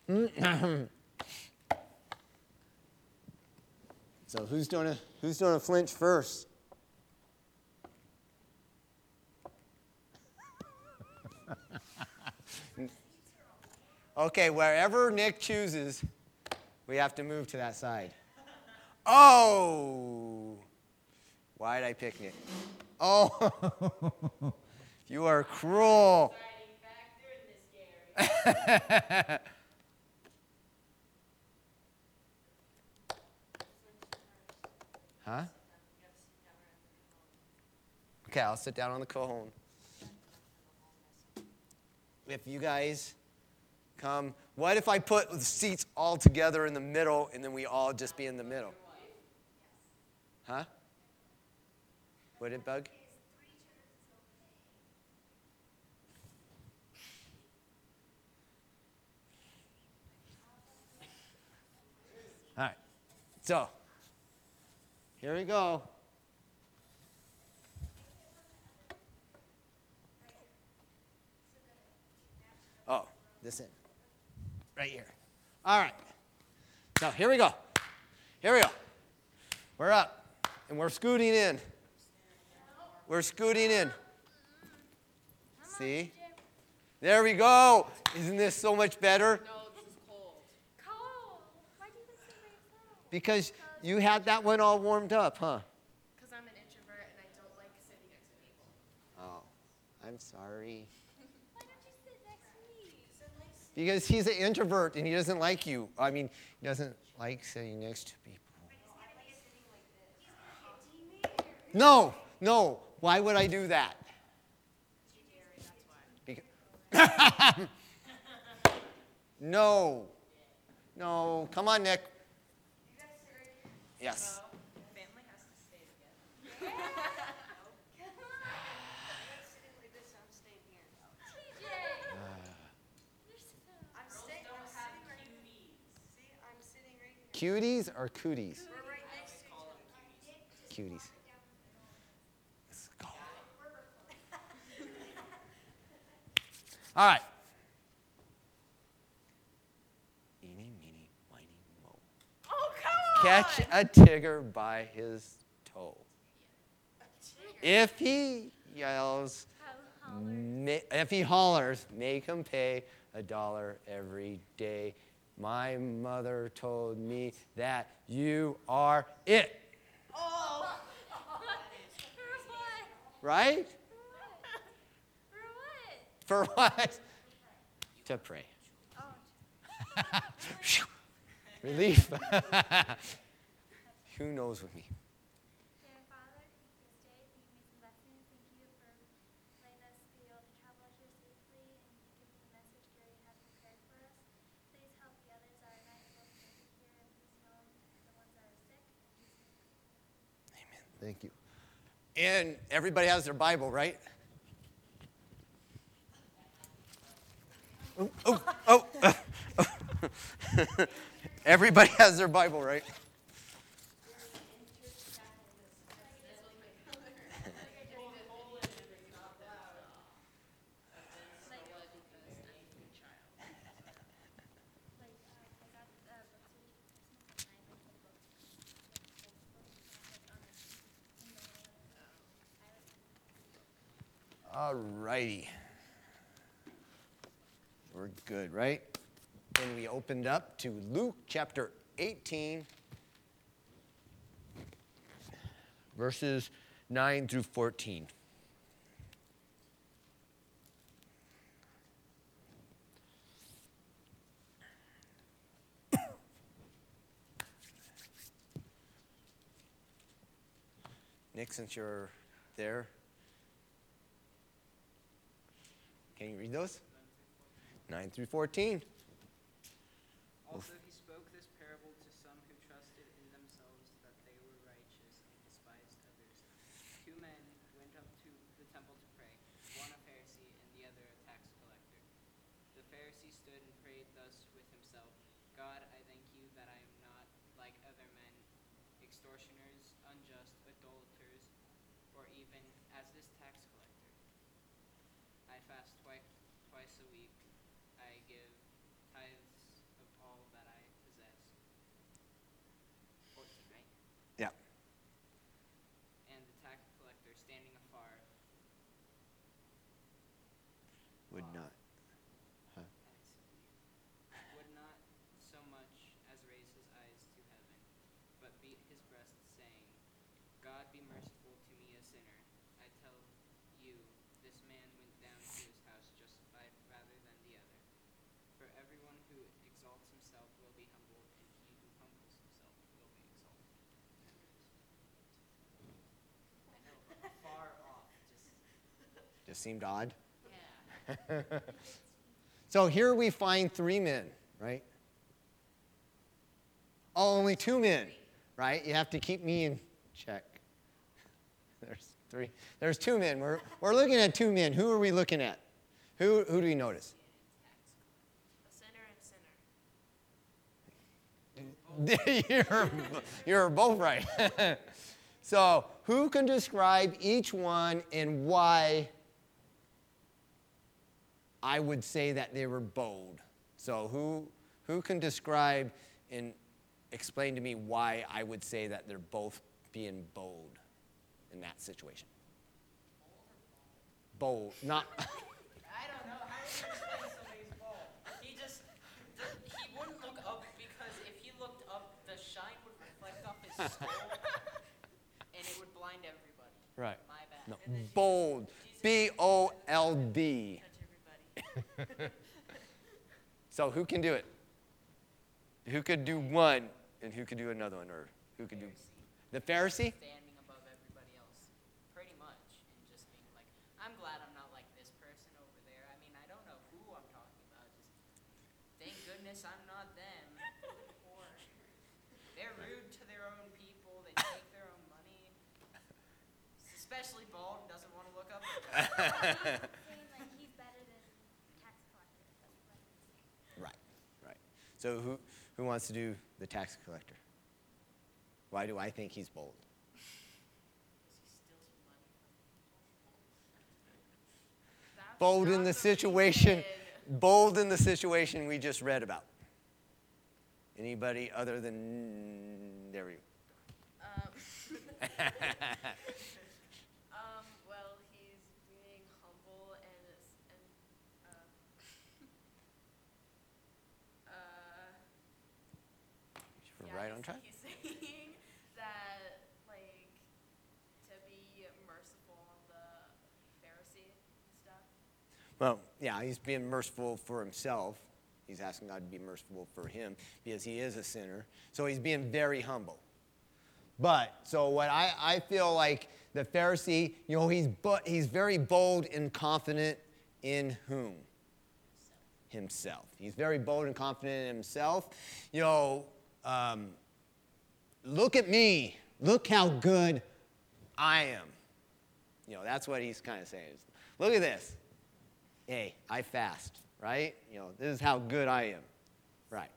So who's doing a flinch first? Okay, wherever Nick chooses, we have to move to that side. Oh! Why did I pick Nick? Oh! You are cruel. Huh? Okay, I'll sit down on the cajon. If you guys come, what if I put the seats all together in the middle and then we all just be in the middle? Huh? Would it bug? All right. So, here we go. Oh, this in. Right here. All right. So, here we go. Here we go. We're up. And we're scooting in. We're scooting in. See? There we go. Isn't this so much better? No, this is cold. Cold. Why do you guys say very cold? Because you had that one all warmed up, huh? Because I'm an introvert and I don't like sitting next to people. Oh, I'm sorry. Why don't you sit next to me? Because he's an introvert and he doesn't like you. I mean, he doesn't like sitting next to people. No, no. Why would I do that? Because no. No. Come on, Nick. Yes. Family has to stay together. Cuties or cooties? Cuties. Let's go. All right. Eeny, meeny, miny, moe. Oh, come on! Catch a tigger by his toe. If he yells, if he hollers, make him pay $1 every day. My mother told me that you are it. Oh! Right? For what? For what? To pray. Oh. Relief. Who knows with me? Dear Father, this day you made some lessons. Thank you for letting us be able to travel here safely and give the message Gary has prepared for us. Please help the others that are not able to make it here, and please know the ones that are sick. Amen. Thank you. And everybody has their Bible, right? Oh, oh, oh. Everybody has their Bible, right? All righty. We're good, right? And we opened up to Luke chapter 18, verses 9 through 14. Nick, since you're there, can you read those? 9 through 14. Also he spoke this parable to some who trusted in themselves that they were righteous and despised others. 2 men went up to the temple to pray, one a Pharisee and the other a tax collector. The Pharisee stood and prayed thus with himself, God, I thank you that I am not like other men, extortioners, unjust, idolaters, or even as this tax collector. I fast twice a week. I give tithes of Would not. Huh? Would not so much as raise his eyes to heaven, but beat his breast, saying, God be merciful to me, a sinner. I tell you, this man went down to his house justified rather than the other. For everyone who exalts himself will be humbled, and he who humbles himself will be exalted. I know, far off, Just seemed odd. yeah. So here we find 3 men, right? Oh, only 2 men, right? You have to keep me in check. There's 3. There's 2 men. We're looking at 2 men. Who are we looking at? Who do we notice? A sinner and sinner. you're both right. So who can describe each one and why I would say that they were bold? So who can describe and explain to me why I would say that they're both being bold in that situation? Bold, not. I don't know. How would you explain somebody's bold? He wouldn't look up because if he looked up, the shine would reflect off his skull, and it would blind everybody. Right. My bad. No, And then bold. B-O-L-D. Touch everybody. So who can do it? Who could do one and who could do another one? Or who could do the Pharisee? standing above everybody else, pretty much, and just being like, I'm glad I'm not like this person over there. I mean, I don't know who I'm talking about. Just thank goodness I'm not them. Or they're rude to their own people. They take their own money. Especially bald, doesn't want to look up. Saying like he's better than tax collector. That's what I'm saying. Right. So who wants to do the tax collector? Why do I think he's bold? That's Bold not in the the situation. reason. Bold in the situation we just read about. Anybody other than there we go. Well, he's being humble and We're right on track. He's saying that like to be merciful on the Pharisee and stuff. Well, yeah, he's being merciful for himself. He's asking God to be merciful for him because he is a sinner. So he's being very humble. But, so what I feel like the Pharisee, he's very bold and confident in whom? Himself. He's very bold and confident in himself. Look at me. Look how good I am. That's what he's kind of saying. Look at this. Hey, I fast, right? This is how good I am. Right.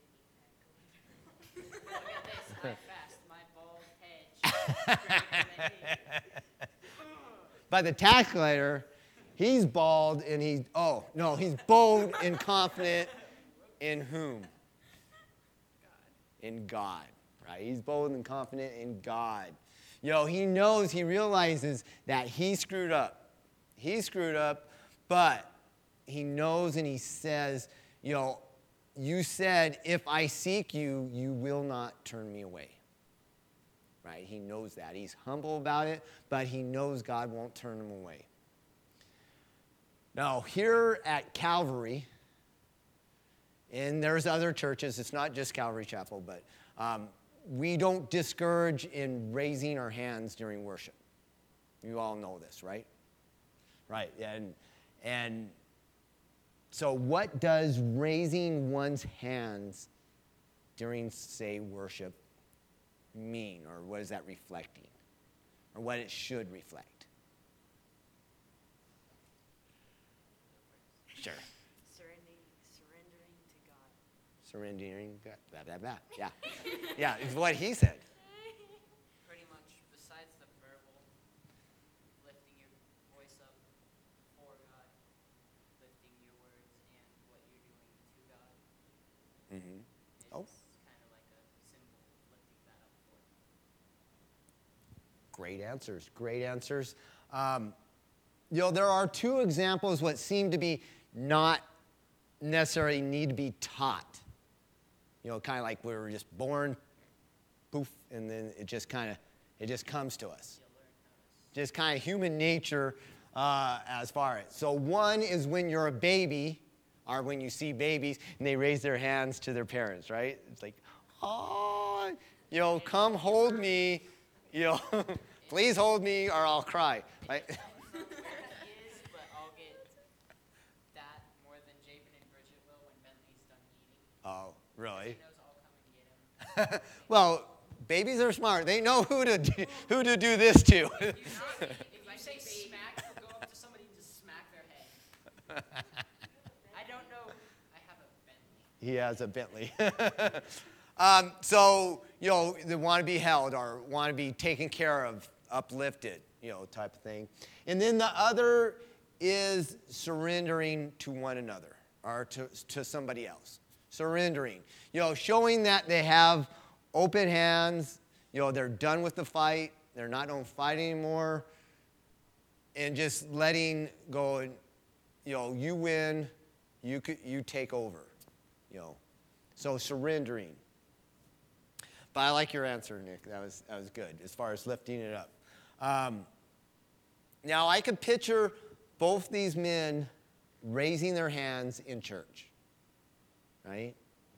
Look at this, I fast, my bald head. But the tax collector, he's bald and he's bold and confident in whom? In God, right? He's bold and confident in God. He realizes that he screwed up. He screwed up, but he knows and he says, you said, if I seek you, you will not turn me away. Right? He knows that. He's humble about it, but he knows God won't turn him away. Now, here at Calvary, and there's other churches, it's not just Calvary Chapel, but we don't discourage in raising our hands during worship. You all know this, right? Right. And so what does raising one's hands during, say, worship mean? Or what is that reflecting? Or what it should reflect? Sure. Surrendering to God. Surrendering, blah, blah, blah. Yeah. Yeah, it's what he said. Pretty much, besides the verbal, lifting your voice up for God, lifting your words and what you're doing to God. Mm-hmm. It's Oh. kind of like a symbol, lifting that up for Him. Great answers. Great answers. there are two examples what seem to be not necessarily need to be taught. Kind of like we were just born, poof, and then it just comes to us. Just kind of human nature as far as. So one is when you're a baby, or when you see babies and they raise their hands to their parents, right? It's like, oh, come hold me, please hold me or I'll cry, right? Where he is, but I'll get that more than Jabin and Bridget will when Bentley's done eating. Oh, really? He knows I'll come and get him. Well, babies are smart. They know who to do this to. If you say smack, he'll go up to somebody and just smack their head. I don't know. I have a Bentley. He has a Bentley. So, they want to be held or want to be taken care of, uplifted, type of thing. And then the other is surrendering to one another or to somebody else. Surrendering. Showing that they have open hands. They're done with the fight. They're not going to fight anymore. And just letting go, you win, you take over, So surrendering. But I like your answer, Nick. That was good as far as lifting it up. Now, I could picture both these men raising their hands in church, right?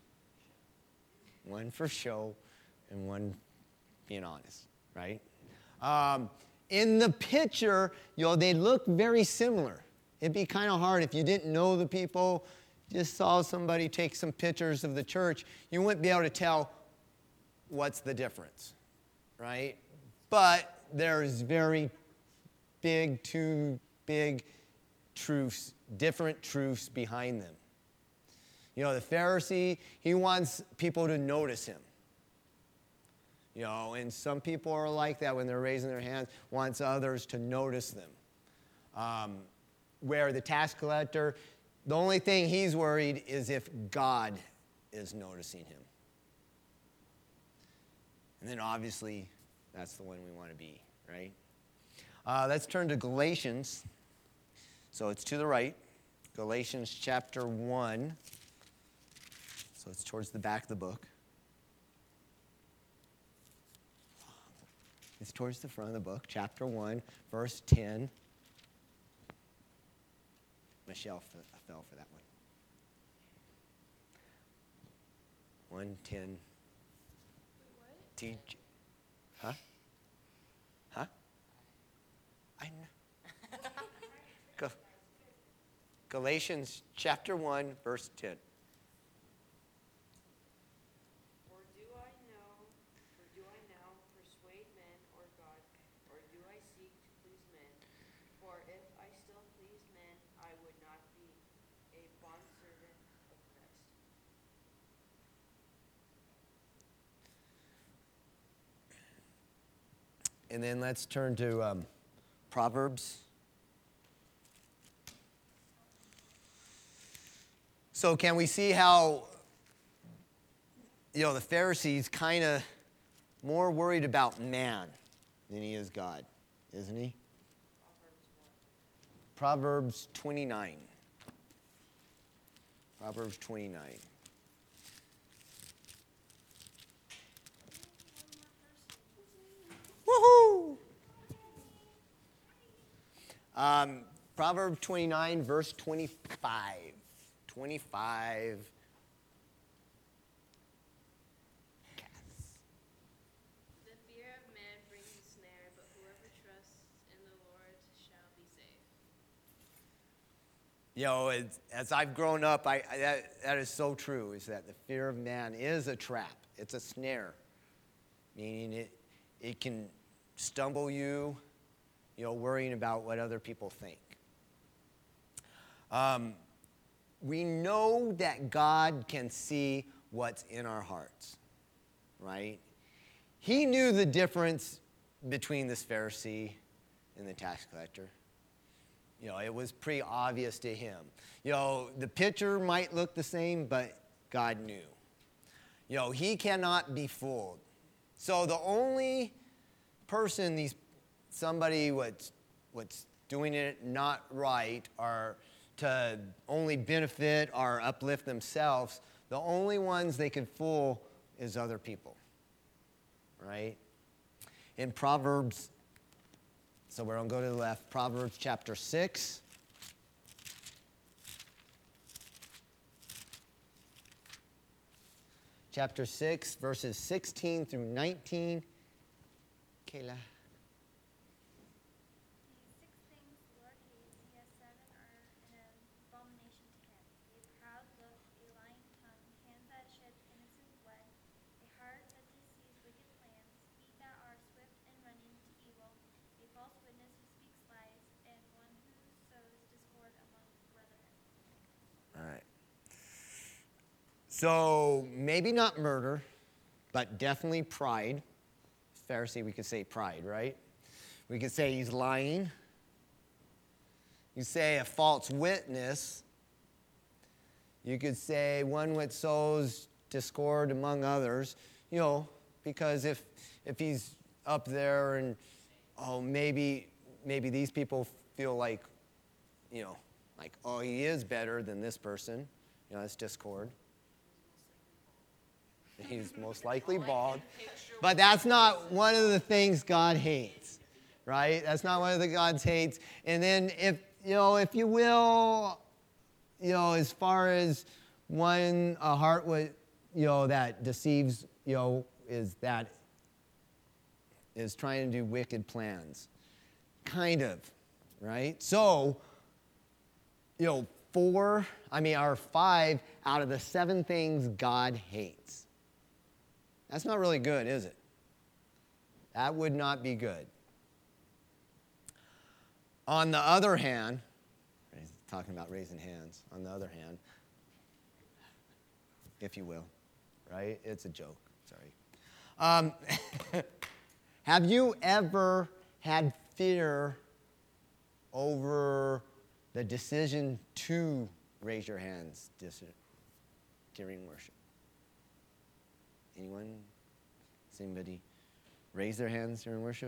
One for show and one being honest, right? In the picture, they look very similar. It'd be kind of hard if you didn't know the people, just saw somebody take some pictures of the church, you wouldn't be able to tell what's the difference, right? But there's two big truths, different truths behind them. The Pharisee, he wants people to notice him. And some people are like that when they're raising their hands, wants others to notice them. Where the tax collector, the only thing he's worried is if God is noticing him. And then obviously, that's the one we want to be, right? Let's turn to Galatians. So it's to the right. Galatians chapter 1. So it's towards the back of the book. It's towards the front of the book, chapter 1, verse 10. Michelle fell for that one. 1:10. Teach. Huh? I know. Galatians chapter 1, verse 10. Or do I now persuade men or God, or do I seek to please men? For if I still please men, I would not be a bondservant of Christ. And then let's turn to Proverbs. So can we see how, the Pharisee's kind of more worried about man than he is God, isn't he? Proverbs 29. Proverbs 29. Woohoo! Proverbs 29, verse 25. 25. The fear of man brings a snare, but whoever trusts in the Lord shall be safe. As I've grown up, that is so true, is that the fear of man is a trap. It's a snare, meaning it can stumble you, worrying about what other people think. We know that God can see what's in our hearts, right? He knew the difference between this Pharisee and the tax collector. It was pretty obvious to him. The picture might look the same, but God knew. He cannot be fooled. So the only person somebody what's doing it not right, or to only benefit or uplift themselves, the only ones they can fool is other people, right? In Proverbs, so we're going to go to the left, Proverbs chapter 6. Chapter 6, verses 16 through 19. Kayla. These 6 things the Lord hates, he has said, and are an abomination to him: a proud look, a lying tongue, hands that shed innocent blood, a heart that deceives wicked plans, feet that are swift in running to evil, a false witness who speaks lies, and one who sows discord among brethren. All right. So maybe not murder, but definitely pride. Pharisee, we could say pride, right? We could say he's lying. You say a false witness. You could say one which sows discord among others. You know, because if he's up there and maybe these people feel like, he is better than this person. That's discord. He's most likely bald. But that's not one of the things God hates, right? That's not one of the God's hates. And then if you will, as far as a heart with, that deceives, is trying to do wicked plans. Kind of, right? So, 5 out of the 7 things God hates. That's not really good, is it? That would not be good. On the other hand, talking about raising hands, on the other hand, if you will, right? It's a joke, sorry. Have you ever had fear over the decision to raise your hands during worship? Anyone? Does anybody raise their hands during worship?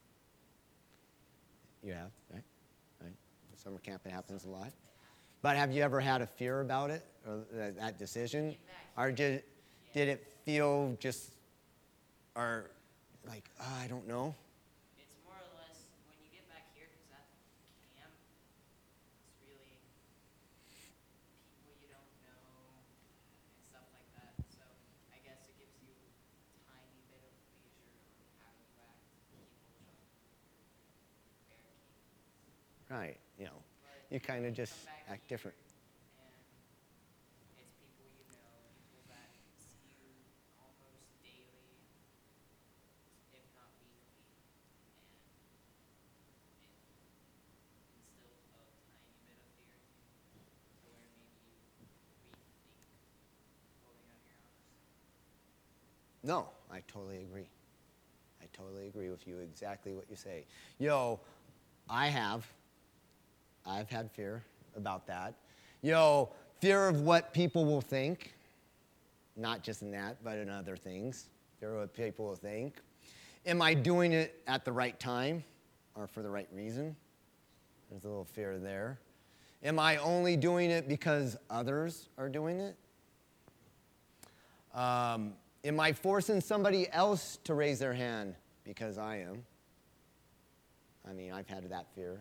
You have, right? Summer camp, it happens a lot. But have you ever had a fear about it, or that decision? Or did it feel just, or like, I don't know? It's more or less when you get back here, because at camp, it's really people you don't know and stuff like that. So I guess it gives you a tiny bit of leisure on how you act. People don't barricade. Right, But you kind of just come back act here, different. and it's people you know, people that see you almost daily, if not weekly, and it instills a tiny bit of fear in you, to where maybe you rethink pulling out your arms. No, I totally agree. I totally agree with you, exactly what you say. I've had fear about that. Fear of what people will think, not just in that, but in other things. Fear of what people will think. Am I doing it at the right time or for the right reason? There's a little fear there. Am I only doing it because others are doing it? Am I forcing somebody else to raise their hand because I am? I've had that fear.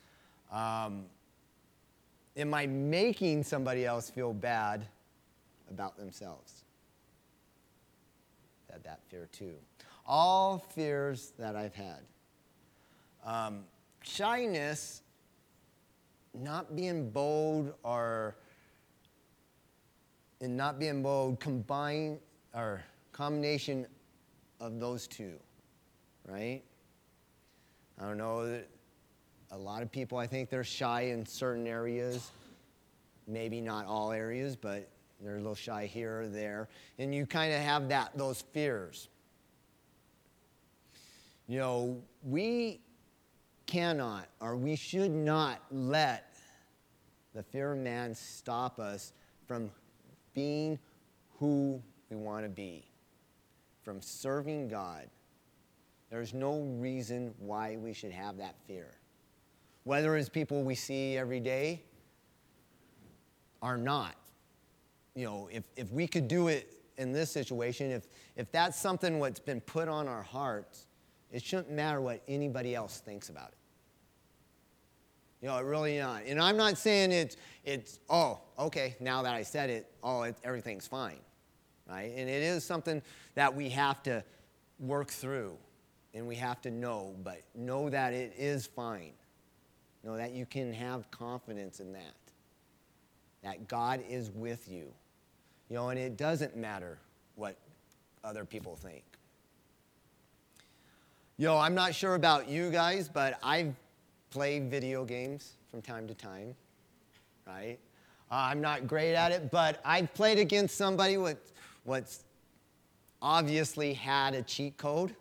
Am I making somebody else feel bad about themselves? Had that fear too. All fears that I've had. Shyness, not being bold, combination of those two, right? I don't know. A lot of people, I think they're shy in certain areas. Maybe not all areas, but they're a little shy here or there. And you kind of have those fears. We cannot, or we should not let the fear of man stop us from being who we want to be, from serving God. There's no reason why we should have that fear. whether it's people we see every day or not. You know, if we could do it in this situation, if that's something what's been put on our hearts, it shouldn't matter what anybody else thinks about it. You know, it really not. And I'm not saying it's oh, okay, now that I said it, everything's fine, right? And it is something that we have to work through and we have to know, but know that it is fine. Know that you can have confidence in that God is with you. You know, and it doesn't matter what other people think. You know, I'm not sure about you guys, but I've played video games from time to time, right? I'm not great at it, but I've played against somebody what's obviously had a cheat code,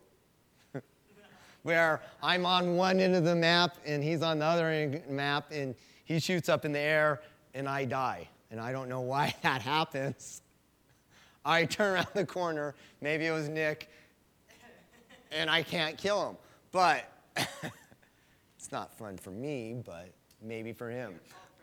where I'm on one end of the map and he's on the other end of the map, and he shoots up in the air and I die. And I don't know why that happens. I turn around the corner, maybe it was Nick, and I can't kill him. But it's not fun for me, but maybe for him.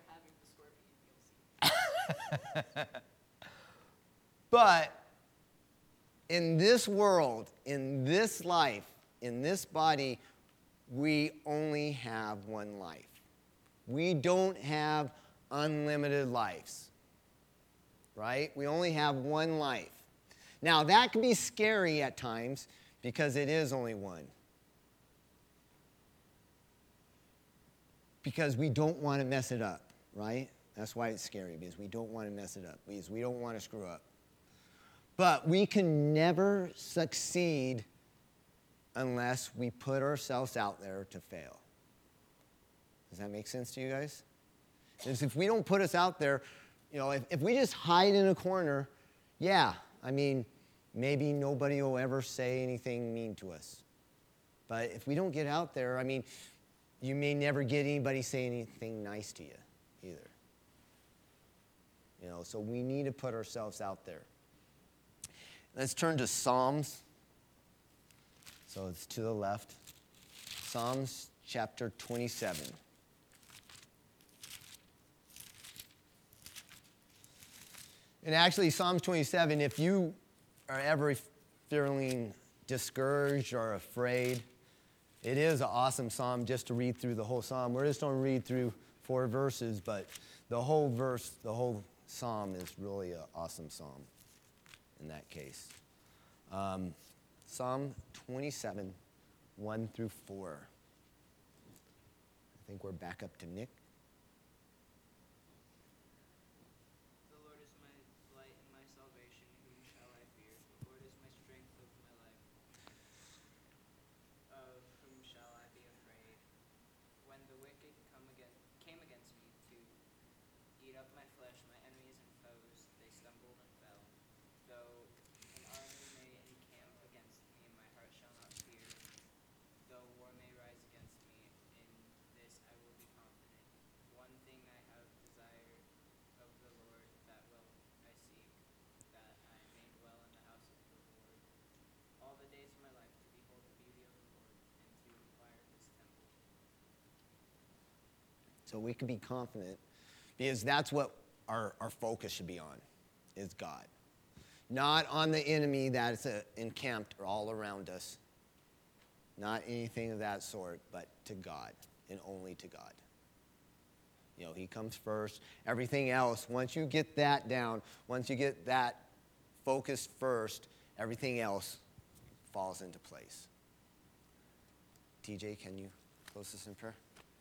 But in this world, in this life, in this body, we only have one life. We don't have unlimited lives, right? We only have one life. Now, that can be scary at times because it is only one. Because we don't want to mess it up, right? That's why it's scary, because we don't want to mess it up, because we don't want to screw up. But we can never succeed unless we put ourselves out there to fail. Does that make sense to you guys? Because if we don't put us out there, you know, if we just hide in a corner, yeah, I mean, maybe nobody will ever say anything mean to us. But if we don't get out there, I mean, you may never get anybody say anything nice to you either. You know, so we need to put ourselves out there. Let's turn to Psalms. So it's to the left. Psalms chapter 27. And actually, Psalms 27, if you are ever feeling discouraged or afraid, it is an awesome psalm just to read through the whole psalm. We're just going to read through 4 verses, but the whole psalm is really an awesome psalm in that case. Psalm 27, 1 through 4. I think we're back up to Nick. The Lord is my light and my salvation. Whom shall I fear? The Lord is my strength of my life. Of whom shall I be afraid? When the wicked came against me to eat up my flesh, my enemies and foes, they stumbled and fell. Though an army may encamp against me, my heart shall not fear. Though war may rise against me, in this I will be confident. One thing I have desired of the Lord, that will I seek, that I may dwell in the house of the Lord all the days of my life, to behold the beauty of the Lord and to inquire his temple. So we can be confident, because that's what our focus should be on, is God. Not on the enemy that is encamped all around us. Not anything of that sort, but to God, and only to God. You know, he comes first. Everything else, once you get that down, once you get that focused first, everything else falls into place. TJ, can you close this in prayer?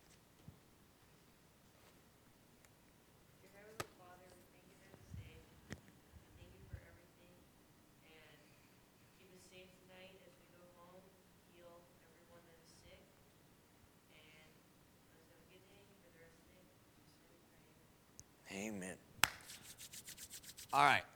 Dear Heavenly Father, we thank you for this day. We thank you for everything. And keep us safe tonight as we go home. Heal everyone that is sick. And let us have a good day for the rest of the day. In Jesus' name we pray. Amen. All right.